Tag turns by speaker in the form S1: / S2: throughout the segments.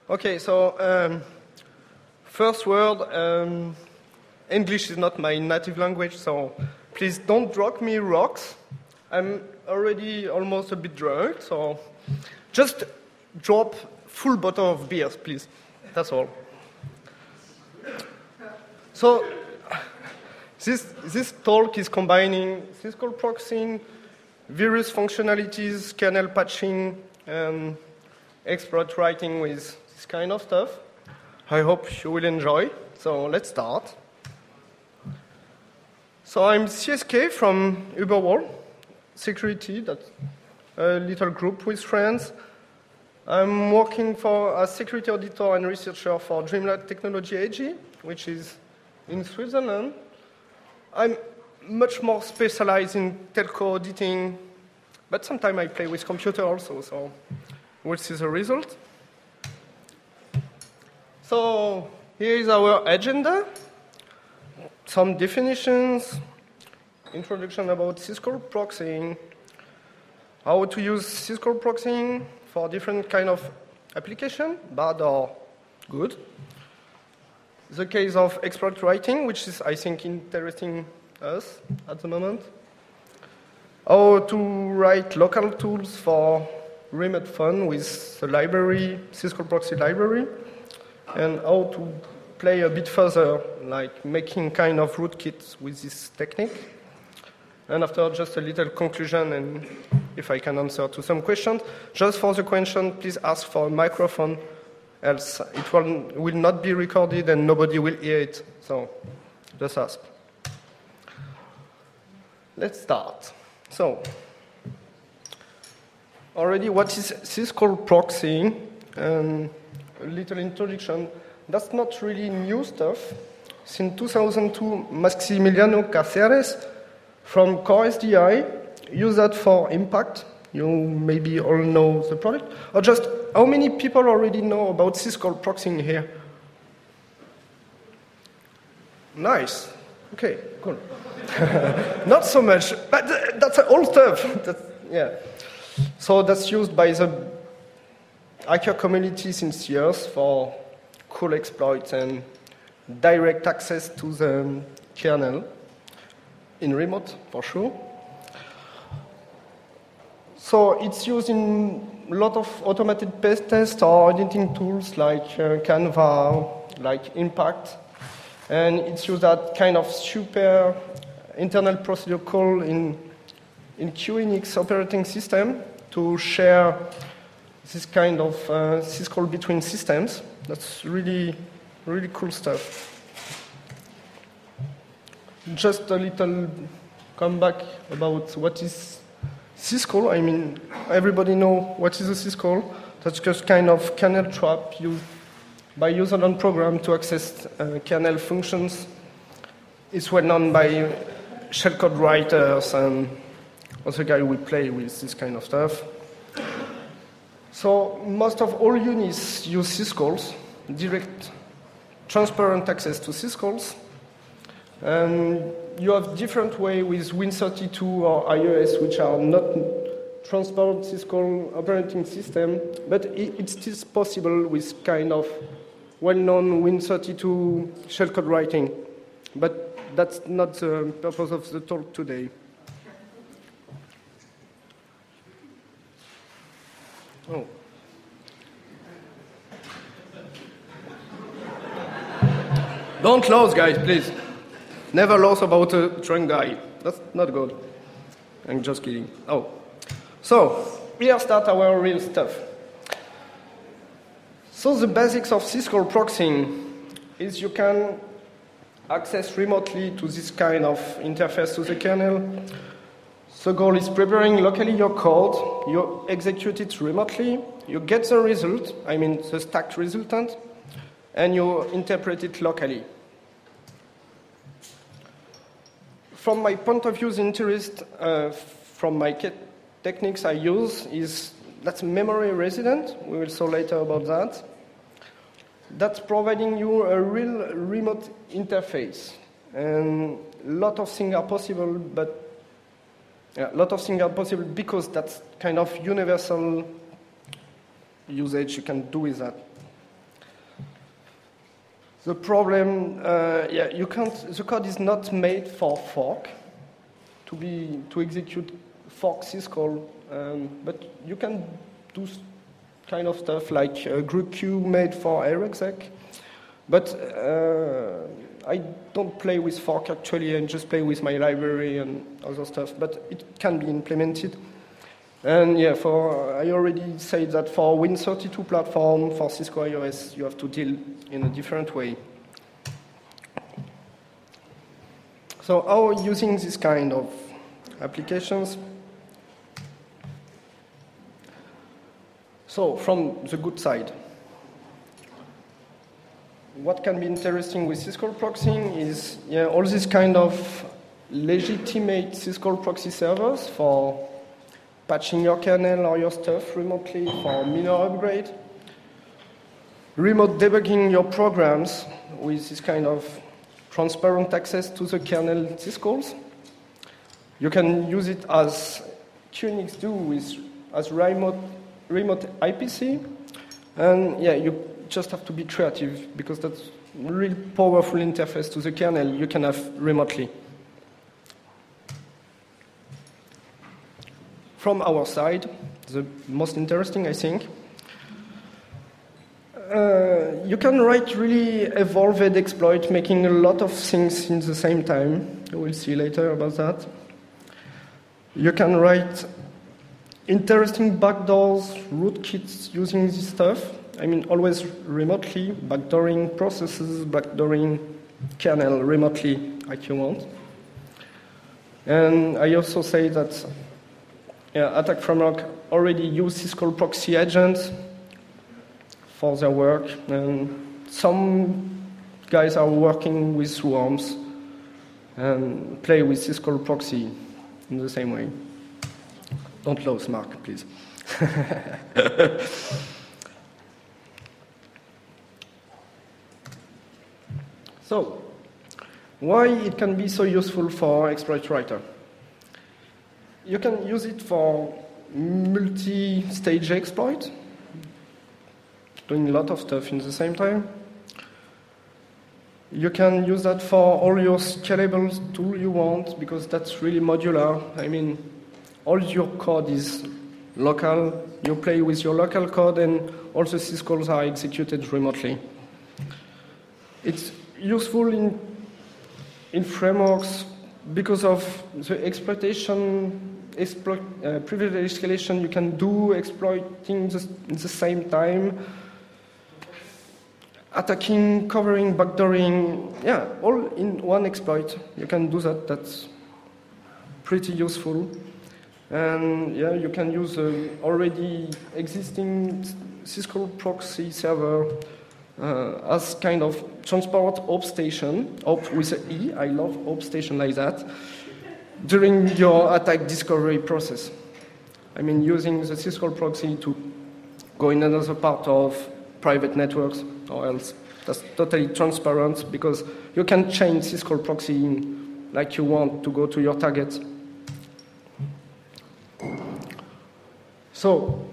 S1: Okay, so first word, English is not my native language, so please don't drop me rocks. I'm already almost a bit drunk, so just drop full bottle of beers, please. That's all. So this talk is combining syscall proxying, various functionalities, kernel patching, and exploit writing with this kind of stuff. I hope you will enjoy. So let's start. So I'm CSK from Uberworld Security, that's a little group with friends. I'm working as security auditor and researcher for Dreamlight Technology AG, which is in Switzerland. I'm much more specialized in telco auditing, but sometimes I play with computer also, so we'll see the result. So here is our agenda. Some definitions, introduction about syscall proxying, how to use syscall proxying for different kind of application, bad or good. The case of exploit writing, which is, I think, interesting us at the moment. How to write local tools for remote fun with the library, syscall proxy library, and how to play a bit further, like making kind of rootkits with this technique. And after, just a little conclusion, and if I can answer to some questions. Just for the question, please ask for a microphone, else it will not be recorded and nobody will hear it. So just ask. Let's start. So, already what is syscall proxying? A little introduction. That's not really new stuff. Since 2002, Maximiliano Cáceres from CoreSDI used that for Impact. You maybe all know the product. Or just, how many people already know about syscall proxying here? Nice. Okay, cool. Not so much, but that's old stuff. Yeah. So that's used by the hacker community since years for cool exploits and direct access to the kernel in remote, for sure. So it's used in a lot of automated pest tests or editing tools like Canva, like Impact. And it's used as kind of super internal procedure call in QNX operating system to share this kind of syscall between systems. That's really, really cool stuff. Just a little comeback about what is syscall. I mean, everybody know what is a syscall. That's just kind of kernel trap used by user and program to access kernel functions. It's well known by shellcode writers and other guys who play with this kind of stuff. So most of all units use syscalls, direct, transparent access to syscalls. And you have different ways with Win32 or iOS, which are not transparent syscall operating system, but it's still possible with kind of well-known Win32 shellcode writing. But that's not the purpose of the talk today. Oh. Don't lose, guys, please. Never lose about a drunk guy. That's not good. I'm just kidding. Oh. So, here start our real stuff. So the basics of syscall proxying is you can access remotely to this kind of interface to the kernel. The goal is preparing locally your code, you execute it remotely, you get the result, I mean the stacked resultant, and you interpret it locally. From my point of view, the interest from my techniques I use is that's memory resident. We will see later about that. That's providing you a real remote interface. And a lot of things are possible, but a lot of things are possible because that's kind of universal usage you can do with that. The problem, yeah, you can't. The code is not made for fork to execute fork syscall, but you can do kind of stuff like GroupQ made for AirExec. But I don't play with fork actually, and just play with my library and other stuff. But it can be implemented. And yeah, I already said that for Win32 platform, for Cisco iOS, you have to deal in a different way. So how using this kind of applications? So from the good side, what can be interesting with syscall proxying is all this kind of legitimate syscall proxy servers for patching your kernel or your stuff remotely for minor upgrade, remote debugging your programs with this kind of transparent access to the kernel syscalls. You can use it as QNX do as remote IPC, and yeah, you just have to be creative because that's a really powerful interface to the kernel you can have remotely. From our side, the most interesting, I think, you can write really evolved exploit, making a lot of things in the same time. We'll see later about that. You can write interesting backdoors, rootkits using this stuff. I mean, always remotely, backdooring processes, backdooring kernel remotely, like you want. And I also say that Attack Framework already use syscall proxy agents for their work, and some guys are working with swarms and play with syscall proxy in the same way. Don't lose, Mark, please. So, why it can be so useful for exploit writer? You can use it for multi-stage exploit, doing a lot of stuff in the same time. You can use that for all your scalable tool you want, because that's really modular. I mean, all your code is local. You play with your local code, and all the syscalls are executed remotely. It's useful in frameworks because of the privilege escalation you can do, exploiting in the same time, attacking, covering, backdooring, all in one exploit. You can do that. That's pretty useful. And you can use already existing syscall proxy server as kind of transparent op station, op with an E. I love op station like that, during your attack discovery process. I mean, using the syscall proxy to go in another part of private networks, or else that's totally transparent because you can change syscall proxy like you want to go to your target. So,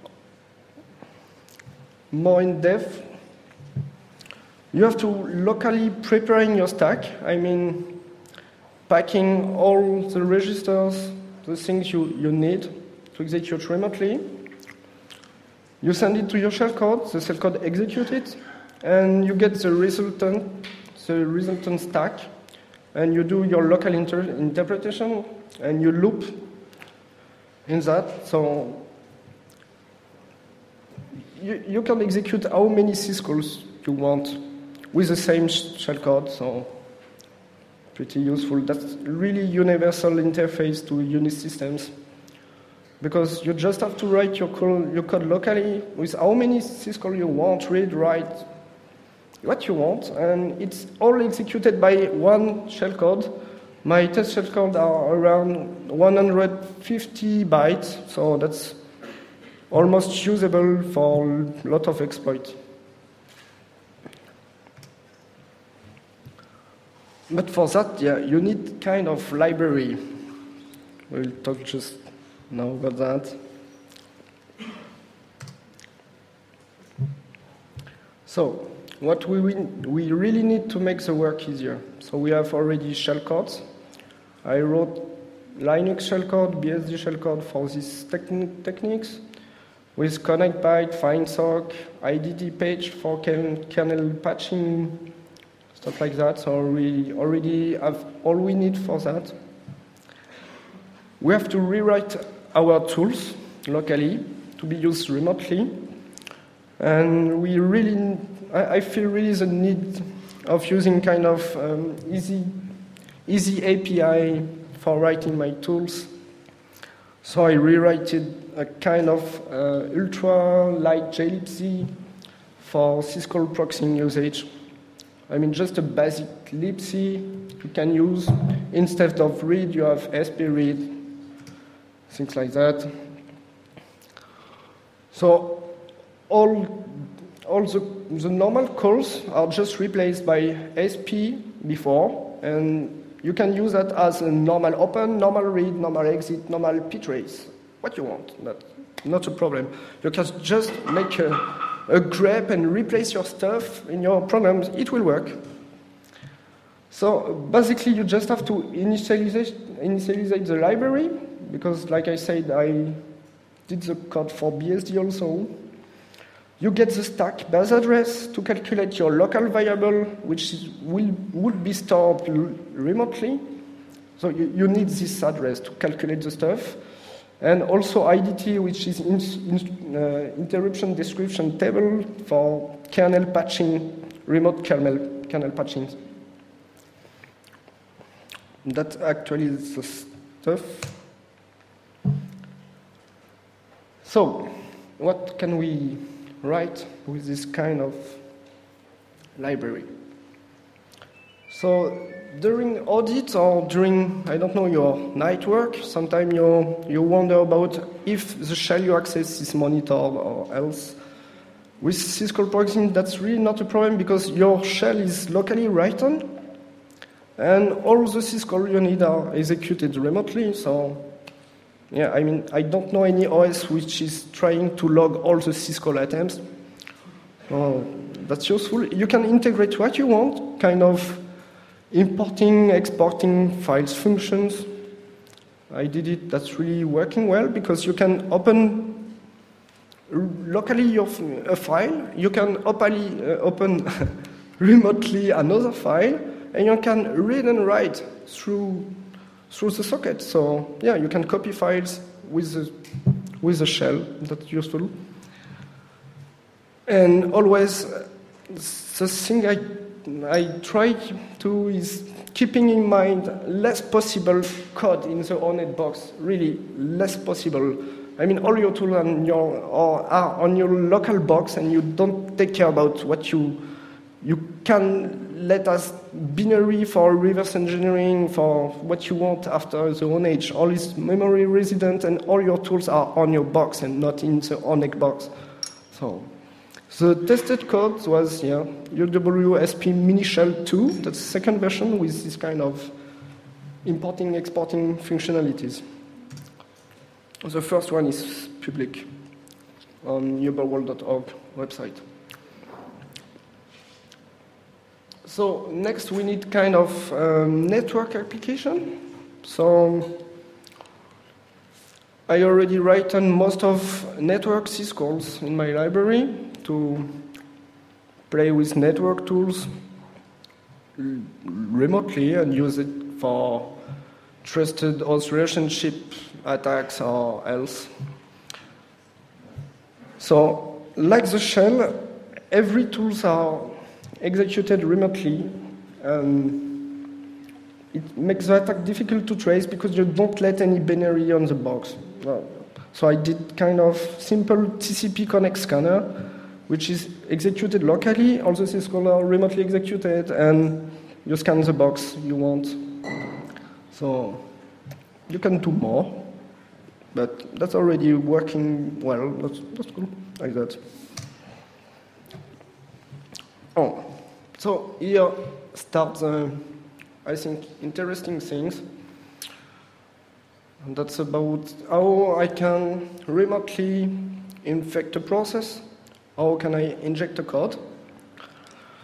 S1: more in depth, you have to locally preparing your stack. I mean, packing all the registers, the things you need to execute remotely. You send it to your shellcode, the shellcode executes it, and you get the resultant stack, and you do your local interpretation, and you loop in that. So you can execute how many syscalls you want with the same shellcode, so pretty useful. That's really universal interface to Unix systems, because you just have to write your code locally with how many syscalls you want, read, write, what you want, and it's all executed by one shellcode. My test shellcode are around 150 bytes, so that's almost usable for a lot of exploits. But for that, you need kind of library. We'll talk just now about that. So, what we really need to make the work easier. So we have already shellcodes. I wrote Linux shellcode, BSD shellcode for these techniques with ConnectByte, FindSock, IDT page for kernel patching, stuff like that. So we already have all we need for that. We have to rewrite our tools locally to be used remotely. And I feel really the need of using kind of easy API for writing my tools. So I rewrote a kind of ultra-light glibc for syscall proxying usage. I mean, just a basic libc you can use. Instead of read, you have spread, things like that. So all the normal calls are just replaced by sp before, and you can use that as a normal open, normal read, normal exit, normal ptrace, what you want. Not a problem. You can just make a grep and replace your stuff in your programs. It will work. So basically, you just have to initialize the library, because like I said, I did the code for BSD also. You get the stack base address to calculate your local variable, which would be stored remotely. So you need this address to calculate the stuff. And also IDT, which is interruption description table for kernel patching, remote kernel patching. That actually is the stuff. So, what can we write with this kind of library? So during audit or during, I don't know, your night work, sometimes you wonder about if the shell you access is monitored or else. With syscall proxying, that's really not a problem because your shell is locally written and all the syscall you need are executed remotely. So yeah, I mean, I don't know any OS which is trying to log all the syscall items. That's useful. You can integrate what you want, kind of importing, exporting files functions. I did it. That's really working well because you can open locally a file. You can open remotely another file, and you can read and write through the socket. So yeah, you can copy files with the shell. That's useful. And always, the thing I try to is keeping in mind less possible code in the ONNET box. Really, less possible. I mean, all your tools are on your local box, and you don't take care about what you can let us binary for reverse engineering for what you want after the ONNET. All is memory resident, and all your tools are on your box and not in the ONNET box. So the tested code was UWSP mini shell 2. That's the second version with this kind of importing, exporting functionalities. The first one is public on uberworld.org website. So next we need kind of network application. So I already written most of network syscalls in my library to play with network tools remotely and use it for trusted host relationship attacks or else. So, like the shell, every tools are executed remotely, and it makes the attack difficult to trace because you don't let any binary on the box. So I did kind of simple TCP connect scanner, which is executed locally, all the syscalls are remotely executed, and you scan the box you want. So you can do more, but that's already working well. That's cool, like that. So here starts, I think, interesting things. And that's about how I can remotely infect a process. How can I inject a code?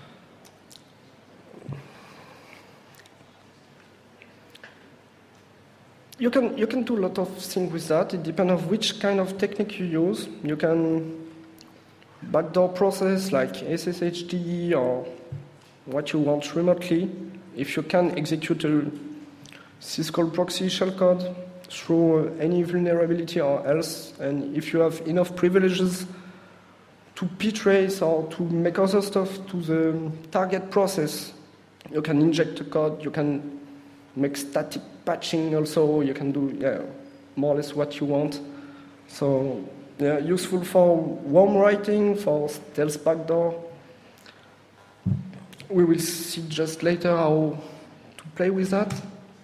S1: you can do a lot of things with that. It depends on which kind of technique you use. You can backdoor process like SSHD or what you want remotely. If you can execute a syscall proxy shellcode through any vulnerability or else, and if you have enough privileges to ptrace or to make other stuff to the target process, you can inject the code, you can make static patching also, you can do more or less what you want. So useful for worm writing, for stealth backdoor. We will see just later how to play with that.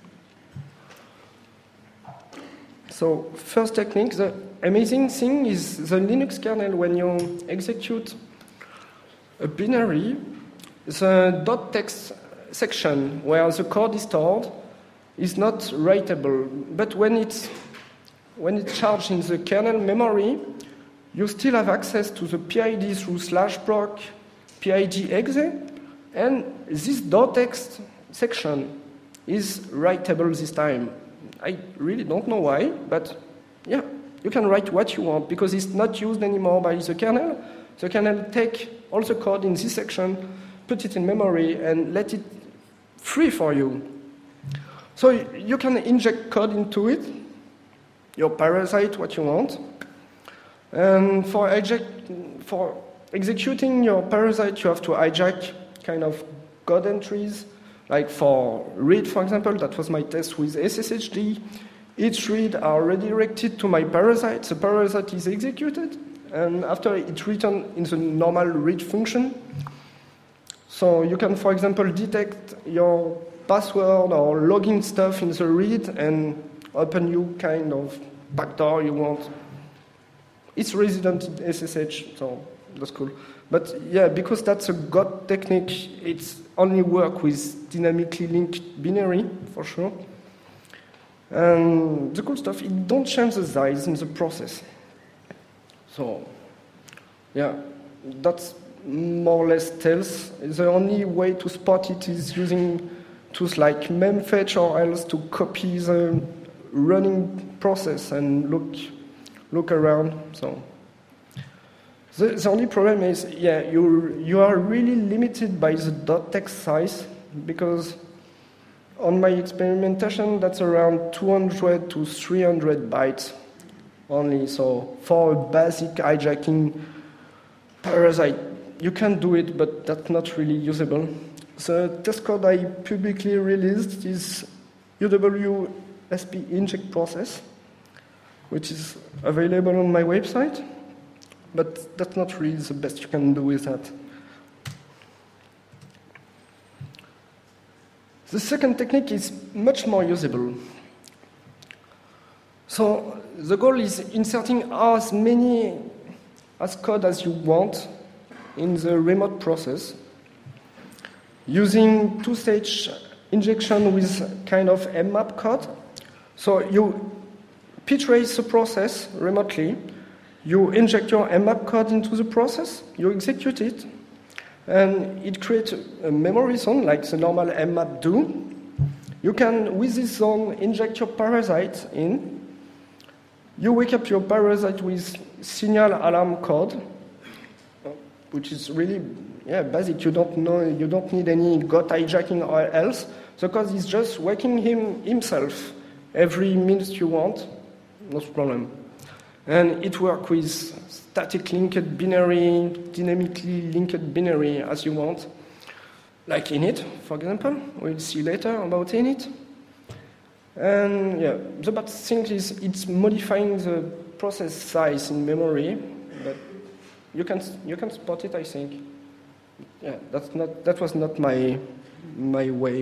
S1: So first technique, the amazing thing is the Linux kernel, when you execute a binary, the .text section where the code is stored is not writable. But when it's charged in the kernel memory, you still have access to the PID through /proc PID exe, and this .text section is writable this time. I really don't know why, but yeah, you can write what you want because it's not used anymore by the kernel. The kernel take all the code in this section, put it in memory, and let it free for you. So you can inject code into it, your parasite, what you want. And for executing your parasite, you have to hijack kind of code entries. Like for read, for example, that was my test with SSHD. Each read are redirected to my parasite. The parasite is executed, and after it's written in the normal read function. So you can, for example, detect your password or login stuff in the read and open new kind of backdoor you want. It's resident in SSH, so that's cool. But yeah, because that's a GOT technique, it's only work with dynamically linked binary, for sure. And the cool stuff, it don't change the size in the process. So, yeah, that's more or less stealth. The only way to spot it is using tools like memfetch or else to copy the running process and look around. So. The only problem is, you are really limited by the .text size, because on my experimentation, that's around 200 to 300 bytes only. So for a basic hijacking parasite, you can do it, but that's not really usable. The test code I publicly released is UWSP inject process, which is available on my website. But that's not really the best you can do with that. The second technique is much more usable. So the goal is inserting as many as code as you want in the remote process, using two-stage injection with kind of mmap code. So you ptrace the process remotely. You inject your mmap code into the process, you execute it, and it creates a memory zone like the normal mmap do. You can, with this zone, inject your parasite in. You wake up your parasite with signal alarm code, which is really basic. You don't need any GOT hijacking or else. The code is just waking himself every minute you want, no problem. And it works with static linked binary, dynamically linked binary as you want, like init, for example. We'll see later about init. And the bad thing is it's modifying the process size in memory, but you can spot it, I think. Yeah, that was not my way.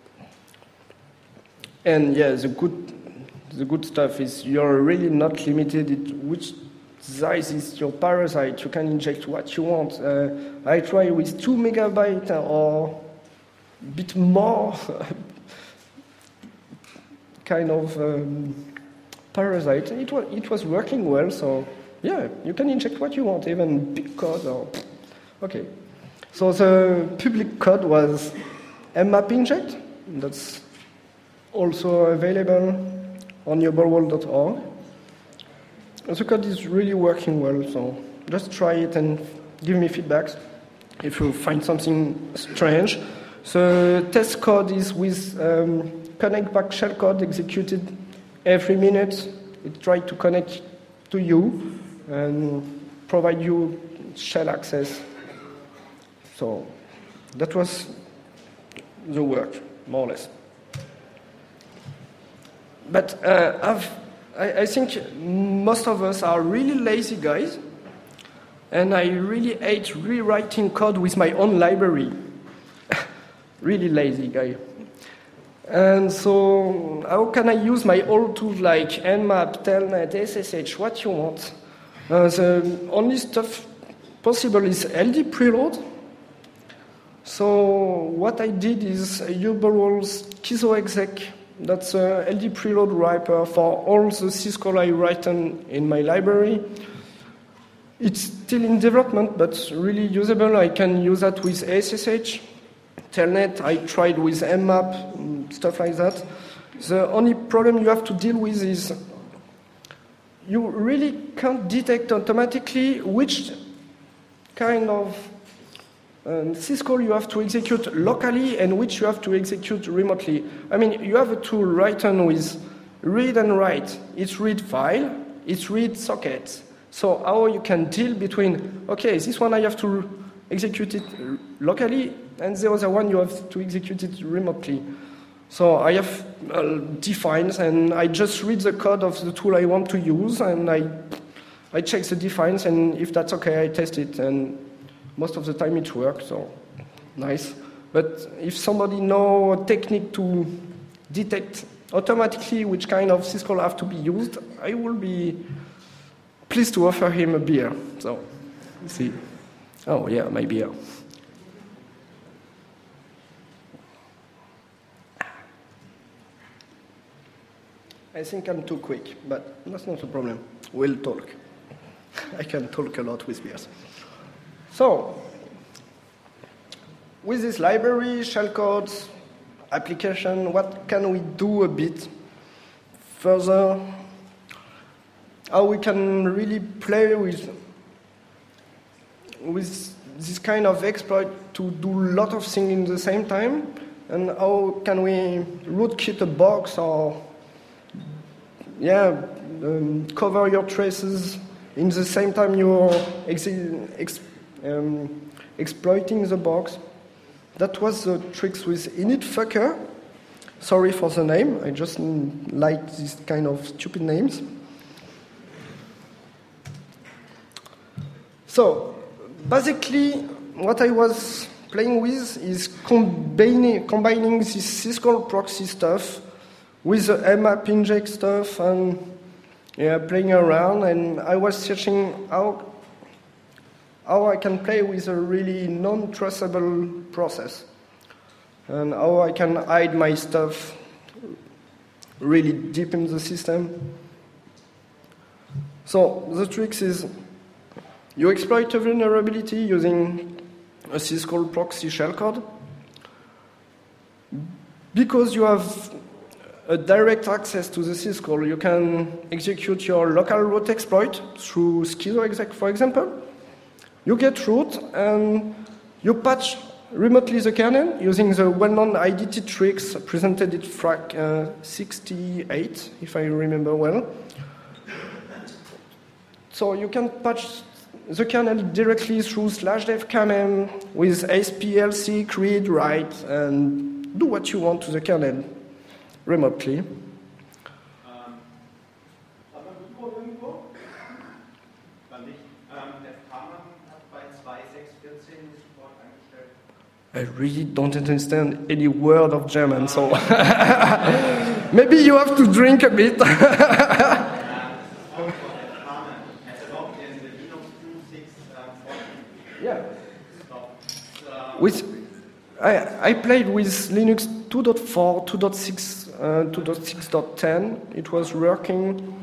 S1: And the good stuff is you're really not limited in which size is your parasite. You can inject what you want. I try with 2 megabytes or a bit more kind of parasite. It was working well, so yeah, you can inject what you want, even big code or okay. So the public code was mmap inject. That's also available on yourboardworld.org. The code is really working well, so just try it and give me feedback if you find something strange. The test code is with connect back shellcode executed every minute. It tries to connect to you and provide you shell access. So that was the work, more or less. But I think most of us are really lazy guys, and I really hate rewriting code with my own library. Really lazy guy. And so how can I use my old tools like Nmap, Telnet, SSH, what you want? The only stuff possible is LD preload. So what I did is yourboardworld's schizoexec. That's a LD preload wrapper for all the syscall I written in my library. It's still in development, but really usable. I can use that with SSH. Telnet, I tried with Nmap, stuff like that. The only problem you have to deal with is you really can't detect automatically which kind of syscall you have to execute locally and which you have to execute remotely. I mean, you have a tool written with read and write. It's read file, it's read sockets. So how you can deal between, okay, this one I have to execute it locally, and the other one you have to execute it remotely. So I have defines, and I just read the code of the tool I want to use, and I check the defines, and if that's okay, I test it, and most of the time it works, so nice. But if somebody knows a technique to detect automatically which kind of syscall have to be used, I will be pleased to offer him a beer. So, let's see. Oh yeah, my beer. I think I'm too quick, but that's not a problem. We'll talk. I can talk a lot with beers. So, with this library, shellcodes, application, what can we do a bit further? How we can really play with this kind of exploit to do a lot of things in the same time, and how can we rootkit a box or cover your traces in the same time you're exploiting the box. That was the tricks with initfucker. Sorry for the name, I just like these kind of stupid names. So, basically, what I was playing with is combining this syscall proxy stuff with the Nmap inject stuff and playing around, and I was searching how I can play with a really non-traceable process and how I can hide my stuff really deep in the system. So the trick is you exploit a vulnerability using a syscall proxy shellcode. Because you have a direct access to the syscall, you can execute your local root exploit through schizoexec, for example. You get root and you patch remotely the kernel using the well-known IDT tricks presented at FRAC 68, if I remember well. So you can patch the kernel directly through /dev-kmm with ASP-LC, create, write, and do what you want to the kernel remotely. I really don't understand any word of German, so maybe you have to drink a bit. Yeah. I played with Linux 2.4, 2.6, 2.6.10. It was working.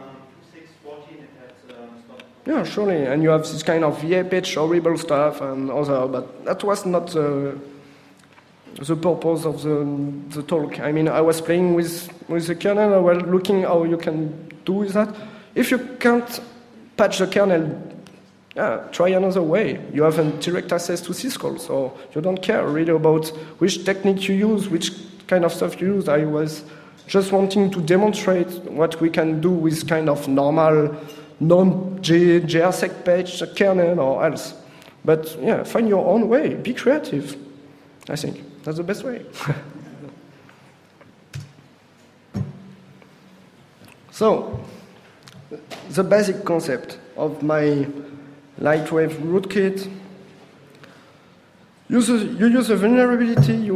S1: Yeah, surely. And you have this kind of VA patch, horrible stuff, and other, but that was not the purpose of the talk. I mean, I was playing with the kernel, I was looking how you can do with that. If you can't patch the kernel, try another way. You have a direct access to syscall, so you don't care really about which technique you use, which kind of stuff you use. I was just wanting to demonstrate what we can do with kind of normal non-JRSec patch kernel or else. But yeah, find your own way. Be creative. I think that's the best way. So, the basic concept of my Lightwave rootkit. You use a vulnerability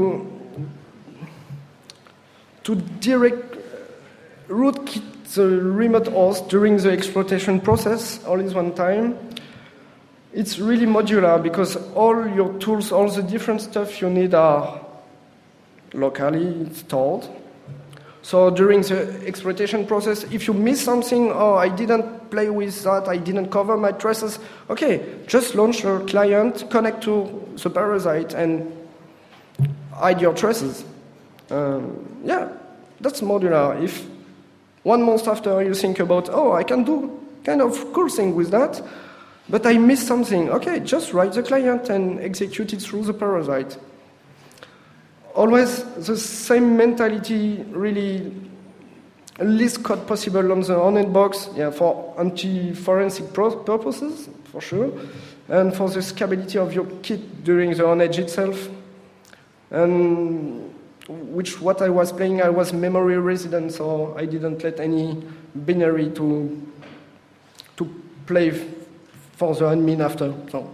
S1: to direct rootkit the remote host during the exploitation process, all is one time. It's really modular because all your tools, all the different stuff you need are locally stored. So during the exploitation process, if you miss something, I didn't play with that, I didn't cover my traces, okay, just launch your client, connect to the parasite, and hide your traces. Yeah, that's modular. If 1 month after you think about, I can do kind of cool thing with that, but I missed something, okay, just write the client and execute it through the parasite. Always the same mentality, really least code possible on the on-end box, for anti-forensic purposes, for sure, and for the scalability of your kit during the on-edge itself. And what I was playing, I was memory resident, so I didn't let any binary to play for the admin after.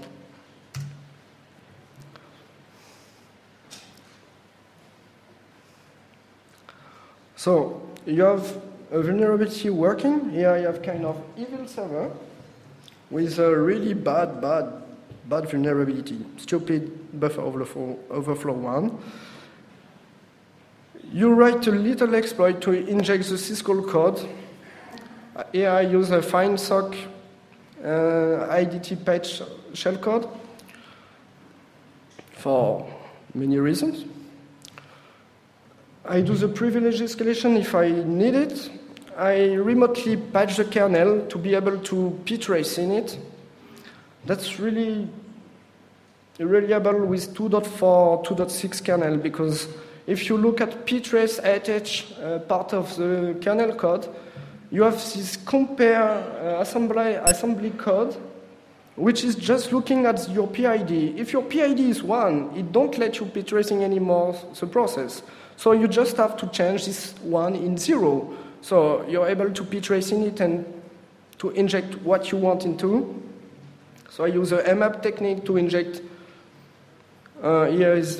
S1: So you have a vulnerability working. Here you have kind of evil server with a really bad vulnerability, stupid buffer overflow 1. You write a little exploit to inject the syscall code. Here I use a find-sock IDT patch shellcode for many reasons. I do the privilege escalation if I need it. I remotely patch the kernel to be able to ptrace in it. That's really reliable with 2.4, 2.6 kernel, because if you look at ptrace ATH part of the kernel code, you have this compare assembly code, which is just looking at your PID. If your PID is 1, it don't let you ptracing anymore the process. So you just have to change this 1 in 0. So you're able to ptrace in it and to inject what you want into. So I use a mmap technique to inject. Here is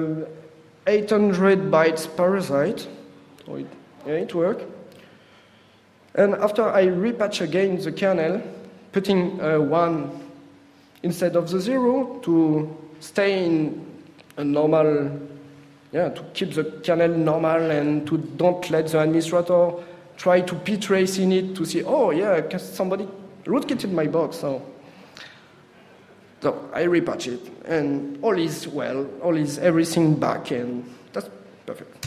S1: 800 bytes parasite. So it works. And after I repatch again the kernel, putting 1 instead of the 0 to stay in a normal, to keep the kernel normal and to don't let the administrator try to ptrace in it to see, somebody rootkitted my box. So I repatch it, and all is well, everything back, and that's perfect.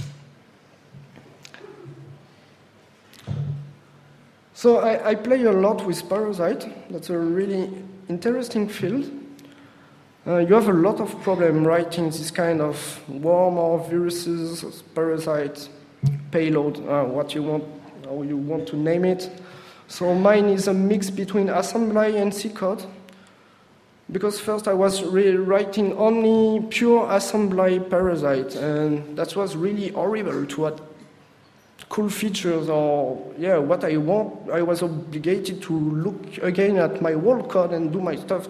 S1: So I play a lot with Parasite. That's a really interesting field. You have a lot of problem writing this kind of worm or viruses, parasites, payload, what you want, how you want to name it. So mine is a mix between assembly and C code. Because first I was writing only pure assembly parasite, and that was really horrible to add cool features or what I want. I was obligated to look again at my whole code and do my stuff.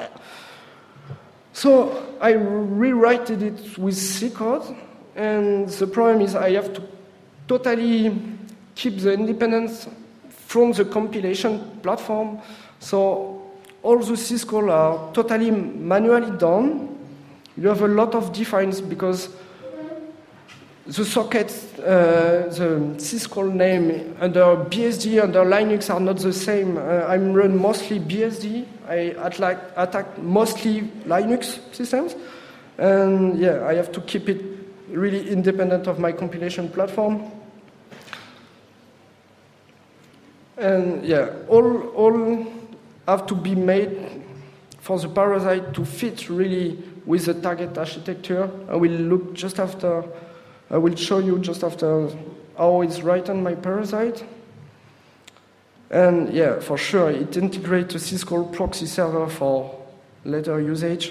S1: So I rewrited it with C code, and the problem is I have to totally keep the independence from the compilation platform. So all the syscall are totally manually done. You have a lot of defines because the sockets, the syscall name under BSD, under Linux are not the same. I run mostly BSD. I attack mostly Linux systems. And I have to keep it really independent of my compilation platform. And yeah, all have to be made for the parasite to fit really with the target architecture. I will show you just after how it's written my parasite. And yeah, for sure, it integrates a syscall proxy server for later usage.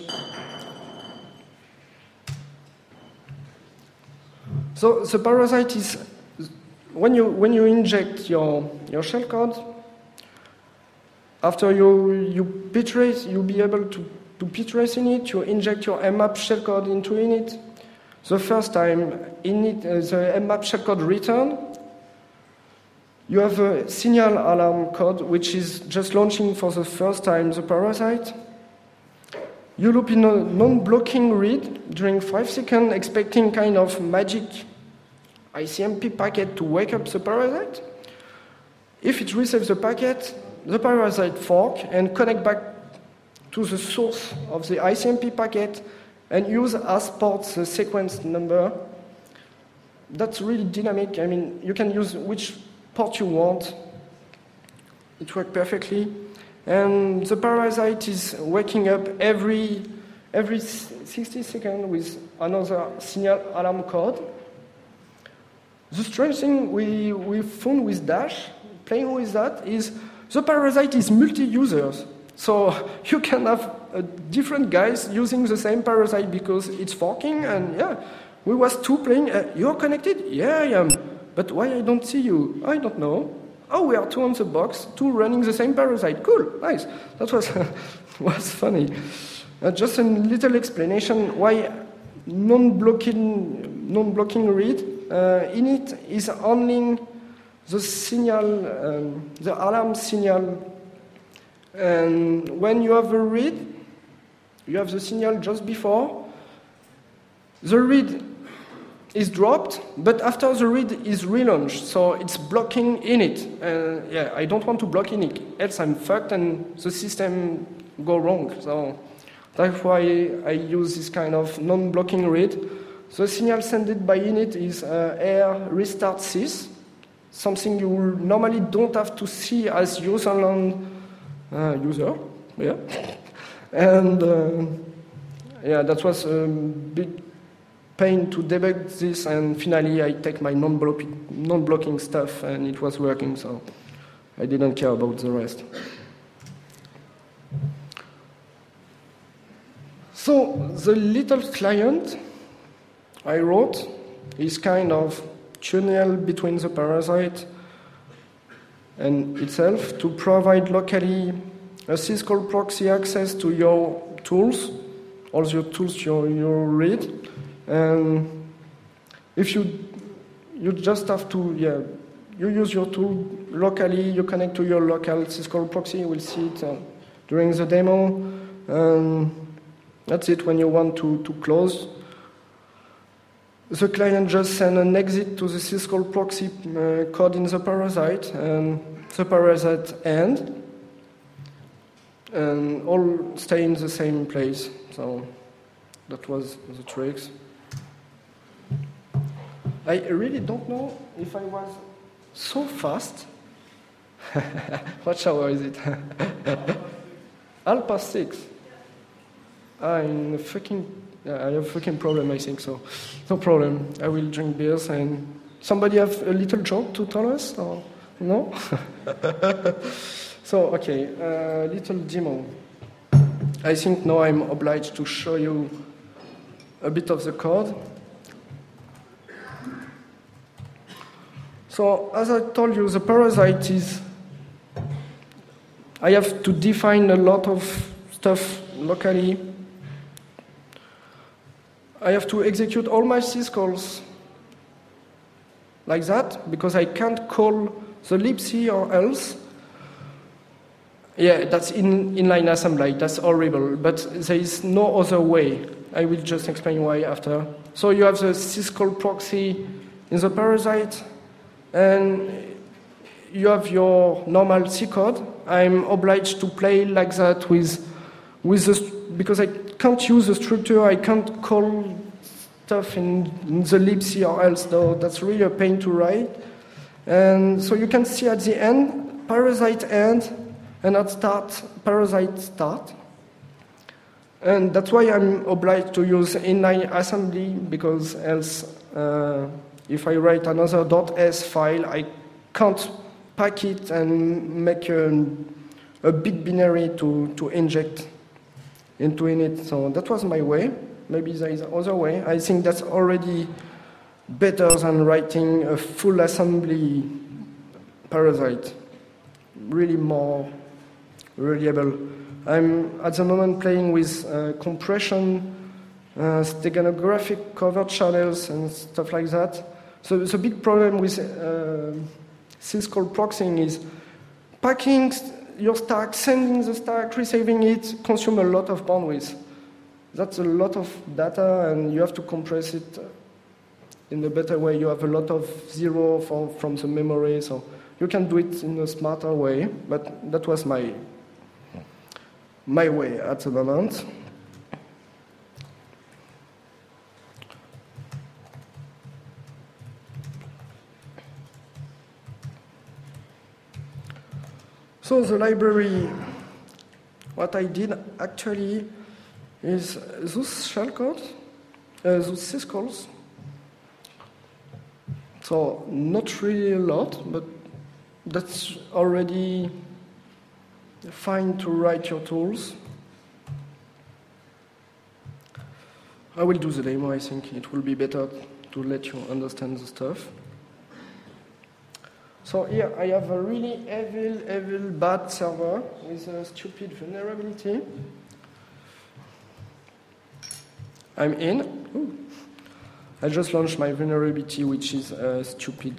S1: So the parasite is, when you inject your shellcode, after you ptrace, you'll be able to ptrace init, you inject your mmap shellcode into init. The first time init, the mmap shellcode return, you have a signal alarm code which is just launching for the first time the parasite. You loop in a non-blocking read during 5 seconds, expecting kind of magic ICMP packet to wake up the parasite. If it receives the packet, the parasite fork and connect back to the source of the ICMP packet and use as port the sequence number. That's really dynamic. I mean, you can use which port you want. It works perfectly. And the parasite is waking up every 60 seconds with another signal alarm code. The strange thing we found with Dash, playing with that, is the parasite is multi-users. So you can have different guys using the same parasite because it's forking, and yeah, we was two playing. You're connected? Yeah, I am. But why I don't see you? I don't know. Oh, we are two on the box, two running the same parasite. Cool, nice. That was was funny. Just a little explanation why non-blocking read. Init is only the signal, the alarm signal. And when you have a read, you have the signal just before. The read is dropped, but after the read is relaunched, so it's blocking init. Yeah, I don't want to block init, else I'm fucked and the system go wrong. So that's why I use this kind of non-blocking read. The signal sent by init is air restart sys, something you normally don't have to see as user. Yeah. And yeah, that was a big pain to debug this, and finally I take my non-blocking stuff and it was working, so I didn't care about the rest. So the little client I wrote is kind of tunnel between the parasite and itself to provide locally a syscall proxy access to your tools, all your tools you read. And if you just have to, you use your tool locally, you connect to your local syscall proxy, we'll see it during the demo. That's it when you want to close. The client just sends an exit to the syscall proxy code in the parasite, and the parasite end, and all stay in the same place. So that was the tricks. I really don't know if I was so fast. What hour is it? 6:30. I have a fucking problem, I think, so no problem. I will drink beers. And somebody have a little joke to tell us, or no? So, okay, little demo. I think now I'm obliged to show you a bit of the code. So, as I told you, the parasite is, I have to define a lot of stuff locally. I have to execute all my syscalls like that, because I can't call the libc or else. Yeah, that's inline assembly, that's horrible, but there is no other way. I will just explain why after. So you have the syscall proxy in the parasite, and you have your normal C code. I'm obliged to play like that with the, because I can't use the structure, I can't call stuff in the libc or else, though that's really a pain to write. And so you can see at the end, parasite end, and at start, parasite start. And that's why I'm obliged to use inline assembly, because else, if I write another .s file, I can't pack it and make a big binary to inject into init. So that was my way. Maybe there is another way. I think that's already better than writing a full assembly parasite. Really more reliable. I'm at the moment playing with compression, steganographic covered channels and stuff like that. So the big problem with syscall proxying is packing your stack, sending the stack, receiving it, consume a lot of bandwidth. That's a lot of data, and you have to compress it in a better way. You have a lot of zero from the memory, so you can do it in a smarter way, but that was my way at the moment. So the library, what I did actually is those shellcode, those syscalls. So not really a lot, but that's already fine to write your tools. I will do the demo. I think it will be better to let you understand the stuff. So here I have a really evil, bad server with a stupid vulnerability. I'm in. Ooh. I just launched my vulnerability, which is stupid.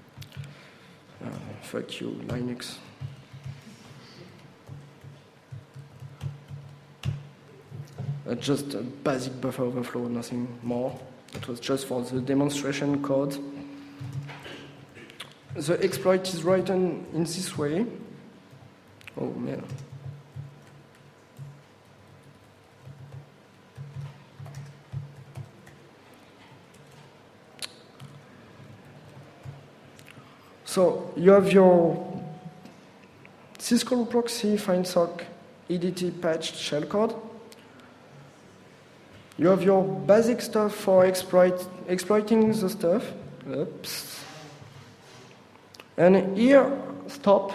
S1: Fuck you, Linux. Just a basic buffer overflow, nothing more. It was just for the demonstration code. The exploit is written in this way. Oh, man. So you have your syscall proxy, findsock, EDT patched shellcode. You have your basic stuff for exploiting the stuff. Oops. And here, stop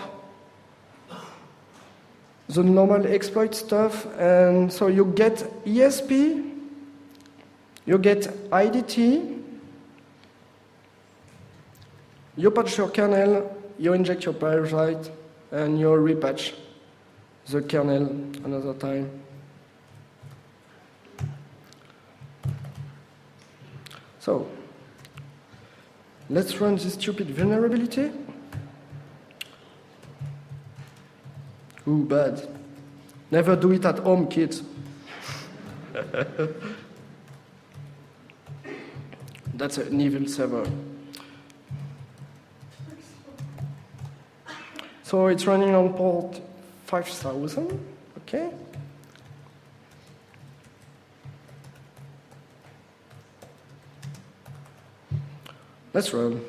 S1: the normal exploit stuff. And so you get ESP, you get IDT, you patch your kernel, you inject your parasite, and you repatch the kernel another time. So, let's run this stupid vulnerability. Ooh, bad. Never do it at home, kids. That's an evil server. So it's running on port 5000, okay? Let's run.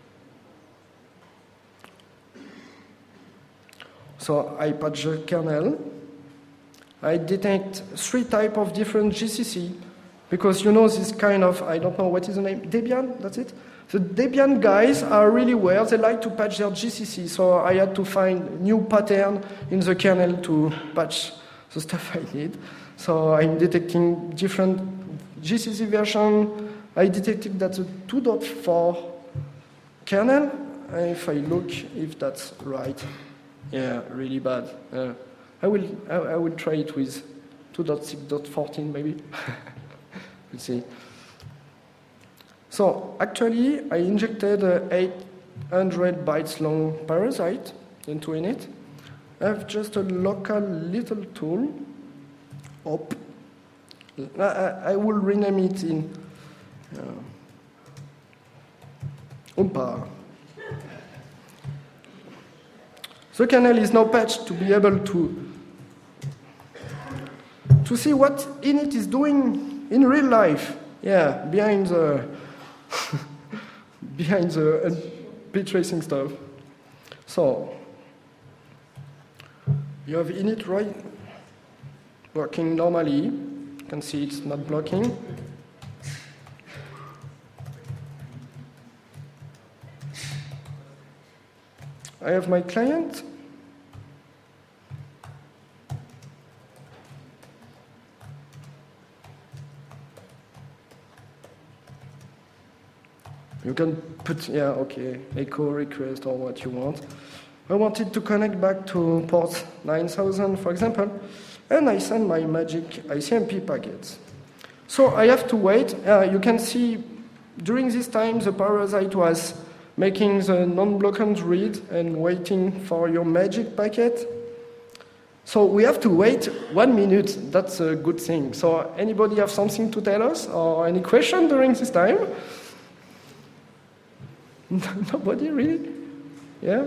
S1: So I patch the kernel. I detect 3 types of different GCC, because you know this kind of, I don't know what is the name, Debian, that's it? The Debian guys are really weird. They like to patch their GCC, so I had to find new pattern in the kernel to patch the stuff I need. So I'm detecting different GCC version. I detected that the 2.4 kernel, if I look if that's right, yeah, really bad. I will try it with 2.6.14 maybe. We'll see. So actually, I injected an 800 bytes long parasite into init. I have just a local little tool. Op. I will rename it in Oompa. The kernel is now patched to be able to see what init is doing in real life. Yeah, behind the behind the bit tracing stuff. So you have init right working normally. You can see it's not blocking. I have my client. You can put, echo request or what you want. I wanted to connect back to port 9000, for example, and I send my magic ICMP packets. So I have to wait. You can see during this time the parasite was making the non-blockant read and waiting for your magic packet. So we have to wait 1 minute. That's a good thing. So anybody have something to tell us or any question during this time? Nobody really? Yeah?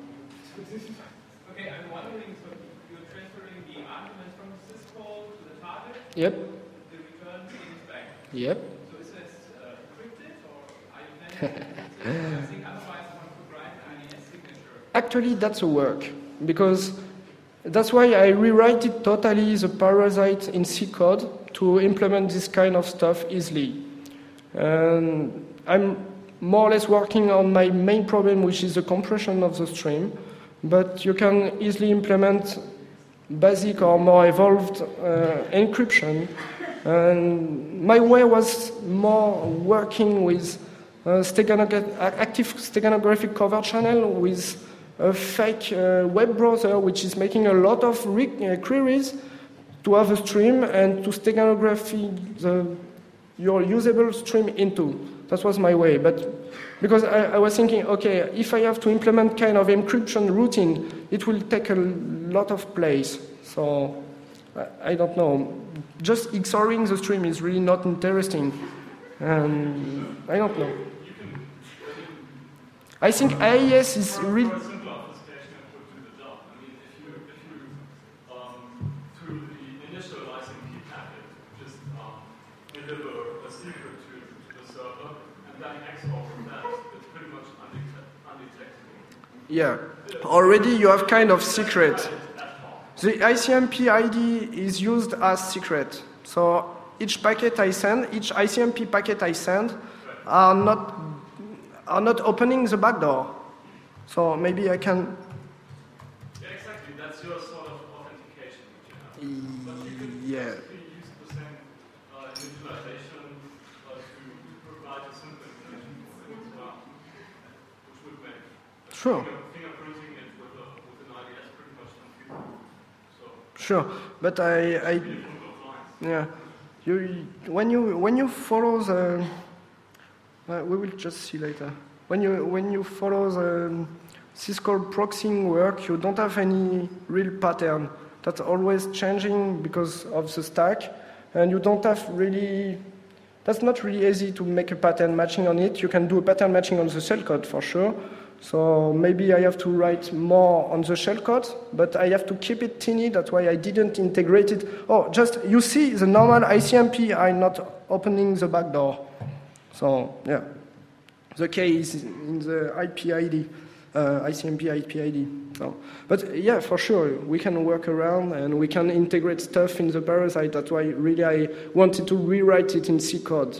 S2: Okay, I'm wondering, so you're transferring the arguments from the syscall to the target?
S1: Yep.
S2: The return is back?
S1: Yep.
S2: So is this encrypted, or are you planning to think otherwise one could write an IDS signature?
S1: Actually, that's a work, because that's why I rewrite it totally, the parasite in C code, to implement this kind of stuff easily. And I'm more or less working on my main problem, which is the compression of the stream, but you can easily implement basic or more evolved encryption. And my way was more working with active steganographic cover channel with a fake web browser, which is making a lot of queries to have a stream and to steganography your usable stream into. That was my way, but because I was thinking, okay, if I have to implement kind of encryption routine, it will take a lot of place. So I don't know. Just XORing the stream is really not interesting. I don't know. I think IIS is really. Yeah, already you have kind of secret. The ICMP ID is used as secret. So each packet I send, each ICMP packet I send are not opening the backdoor. So maybe I can.
S2: Yeah, exactly. That's your sort of authentication that you have. But you could basically use the same utilization to provide a simple information for it as well, which would make.
S1: Sure.
S2: Fingerprinting it with an IDS pretty much unfeasible. So
S1: sure, but yeah, when you follow the, we will just see later. When you follow the syscall proxying work, you don't have any real pattern. That's always changing because of the stack, and you don't have really. That's not really easy to make a pattern matching on it. You can do a pattern matching on the shellcode for sure. So maybe I have to write more on the shellcode, but I have to keep it teeny. That's why I didn't integrate it. Oh, just you see the normal ICMP are not opening the backdoor. So yeah, the case is in the IP ID, ICMP IP ID. So, but yeah, for sure we can work around and we can integrate stuff in the parasite. That's why really I wanted to rewrite it in C code.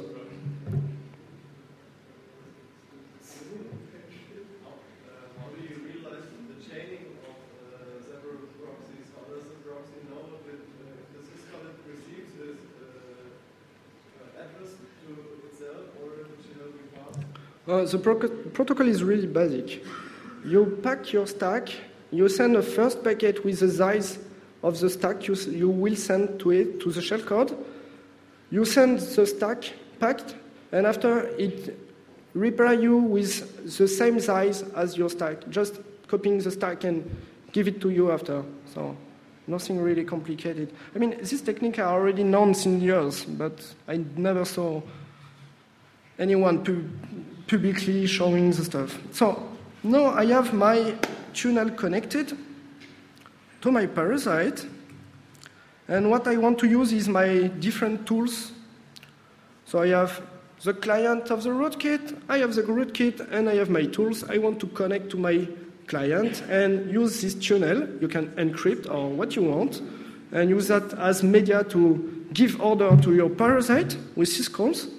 S1: The protocol is really basic. You pack your stack, you send a first packet with the size of the stack you will send to the shellcode. You send the stack packed, and after it reply you with the same size as your stack, just copying the stack and give it to you after. So nothing really complicated. I mean, these techniques are already known since years, but I never saw anyone publicly showing the stuff. So now I have my tunnel connected to my parasite, and what I want to use is my different tools. So I have the client of the rootkit, I have the rootkit, and I have my tools. I want to connect to my client and use this tunnel. You can encrypt or what you want, and use that as media to give order to your parasite with syscalls.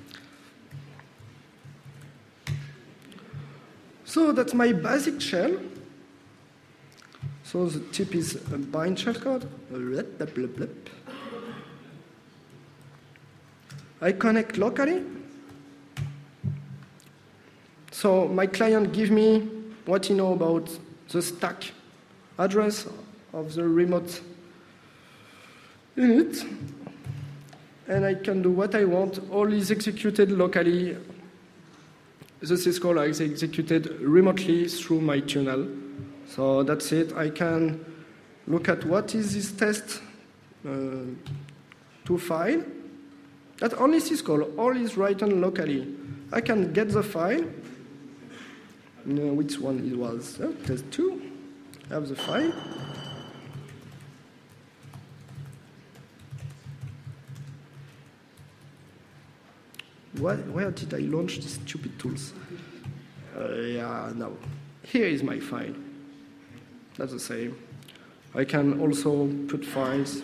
S1: So that's my basic shell. So the tip is a bind shellcode. I connect locally. So my client gives me what he knows about the stack address of the remote unit. And I can do what I want. All is executed locally. The syscall is executed remotely through my tunnel. So that's it. I can look at what is this test to file. That only syscall, all is written locally. I can get the file. Which one it was? Test 2. I have the file. Where did I launch these stupid tools? No. Here is my file. That's the same. I can also put files.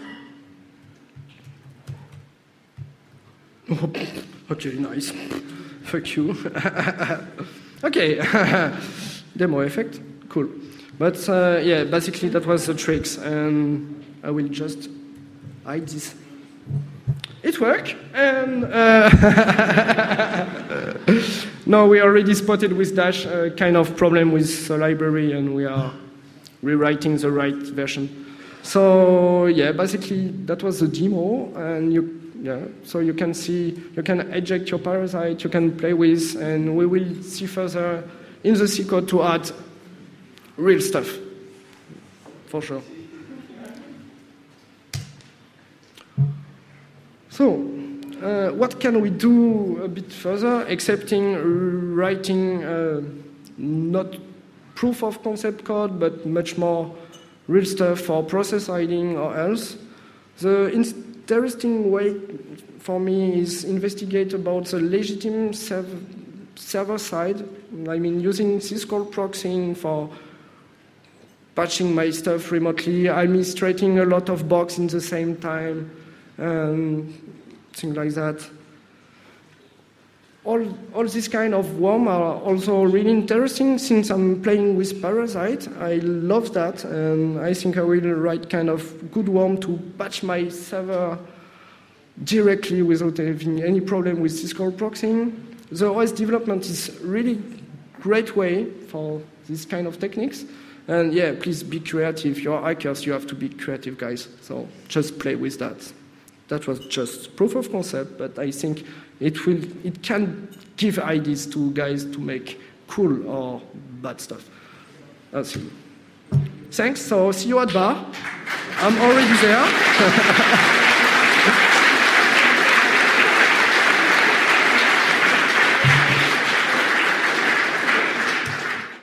S1: Okay, nice. Fuck you. Okay. Demo effect. Cool. But yeah, basically that was the tricks. And I will just hide this. It worked. And no, we already spotted with Dash a kind of problem with the library, and we are rewriting the right version. So yeah, basically that was the demo, and so you can see, you can eject your parasite, you can play with, and we will see further in the C code to add real stuff, for sure. So, what can we do a bit further, excepting writing not proof of concept code, but much more real stuff for process hiding or else? The interesting way for me is investigate about the legitimate server side. I mean, using syscall proxying for patching my stuff remotely, administrating a lot of box in the same time, things like that. All this kind of worm are also really interesting since I'm playing with Parasite. I love that, and I think I will write kind of good worm to patch my server directly without having any problem with syscall proxying. The OS development is really great way for this kind of techniques. And yeah, please be creative. You're hackers, you have to be creative, guys. So just play with that. That was just proof of concept, but I think it can give ideas to guys to make cool or bad stuff. That's it. Thanks. So see you at bar. I'm already there.